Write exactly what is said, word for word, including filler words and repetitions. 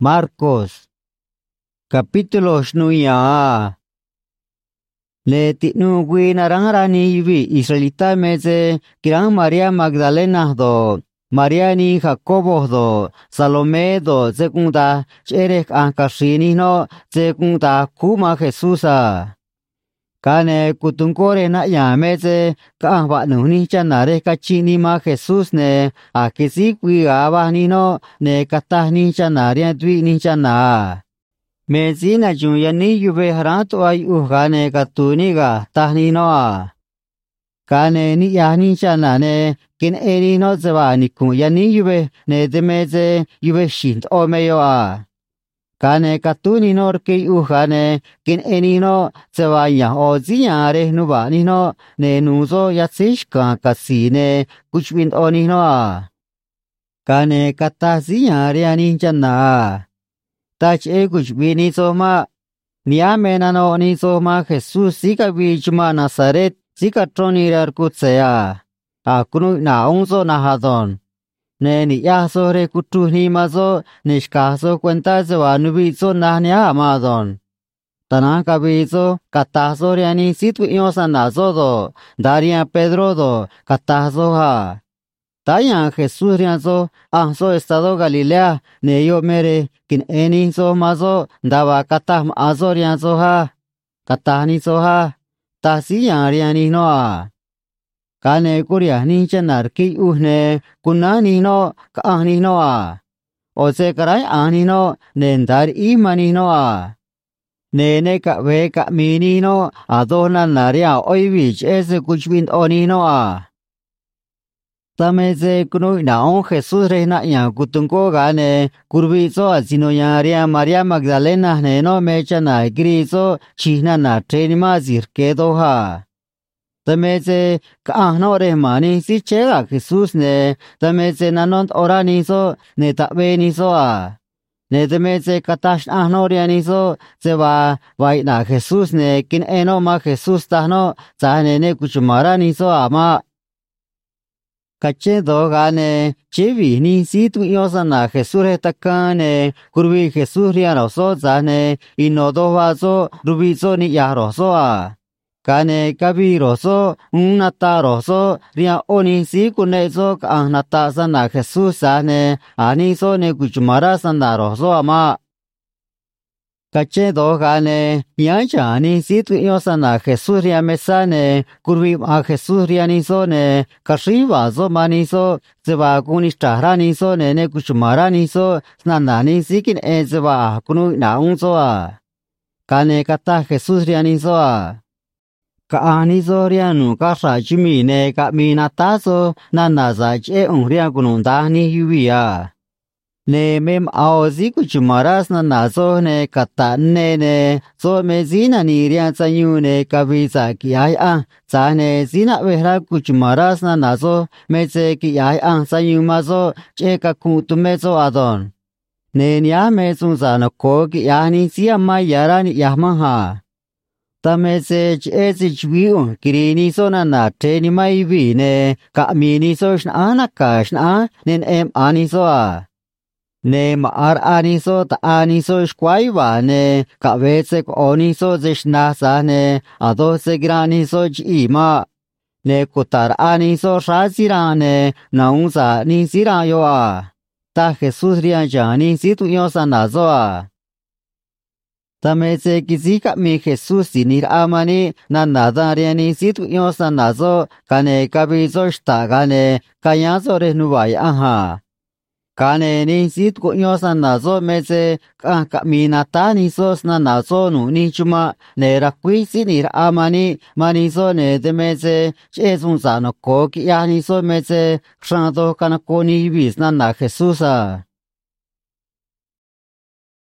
Marcos. Capítulo shnuya. Le tinu gui narangarani yubi Israelita meze kirang Maria Magdalena do, Maria ni Jacobo do, Salome do zekunda cherek ankashini no zekunda kuma Jesusa. Kane kutunkore na ya meze ka ba nuni chanare kachini ma Jesus ne akisi gui aba ni no ne kata ni chanare dwi ni chana. Mezina juyani yube harato ay uhane katuniga tahni noa. Kane ni yani chanane kin eri no zebani kun yani yube ne demeze yube shint omeyoa. Kane katuni norke uhane kin eni no zebaya o ziyare nubani no ne nuzo yatsishka kasine kuchwind oni noa. Kane kata ziyare ani chana. Tach e kuch bini soma niame nano ni soma Jesus sika bichma Nazaret sika troni rar kutsea akunu na onzo na hadon ne ni ya sore kutu ni mazo nishkaso cuenta se vanubi so na nya amadon tanaka bizo katazo riani situ iosa nazo do daria Pedro do katazo ha Taya Jesús rianzo anso estado Galilea ne yo mere kin eni so mazo daba katam azo rianzo ha katani so ha tasi yariani noa kane kuria ni chanar ki uhne kunani no kaani noa ose karai ani no nendar imani noa nene ka ve ka mini no adona naria oivich ese kuchwin oni noa Tameze kuno naon Jesus reina ya kutunko gane kurbizo azinoyaria Maria Magdalena ne no mechana grizo china na trenima zirkedo ha. Tameze kaahno remani si chega Jesus ne tameze nanont orani so ne tabeni so a. Ne tameze katash ahno riani so seba vai na Jesus ne kin eno ma Jesus tahno zane ne kuchumarani so ama. Cache do gane chevi ni si tu iosa na Jesús takane kurbi Jesús riano so zane inodo vaso rubizo ni ya roso a kane kabi roso unata roso ria oni si kunezo ka nata sana Jesús zane ani so ne kuchumara sana roso ama Cache do gane yancha ni si tu iosa na Jesús ria mesane kurbi a Jesús riani so ne kashiva so mani so zeba kunishtra ni so ne ne kuchumara ni so snandani sikin e zeba kunu na un so a kane kata Jesús riani so a ka ani so rianu ka sa chimi ne ka minata so nana za che un ria kununda ni yuia Ne mem aozi kuchumaras na nazo ne kata ne ne so me zina ni rian sanyu ne kabisa ki ai a za ne zina vehra kuchumaras na nazo me se ki ai a sanyu mazo che ka ku tu me zo adon ne nya me sun sa no ko ki ya ni sia ma yara ni ya ma ha ta me se che si chwi un kiri ni so na na te ni mai vi ne ka mi ni so shna na ka shna nen em ani so a Ne maar aniso ta aniso shkwaiwa ne kavetse oniso zeshna sa ne adose graniso chima ne kutar aniso shazira ne naunsa ni sira yo a ta Jesús ria jani situ yo sanazo a Tameze kizika mi Jesús sinir amani na nada riani situ yo sanazo kane kabizo shtagane kayazo renubai aha Kane ni sit ko yosa nazo meze ka kaminata ni sos na nazo nu ni chuma ne rakwi sinir amani mani so ne de meze chesun sa no ko ki ya ni so meze krado kana ko ni bis na na Jesusa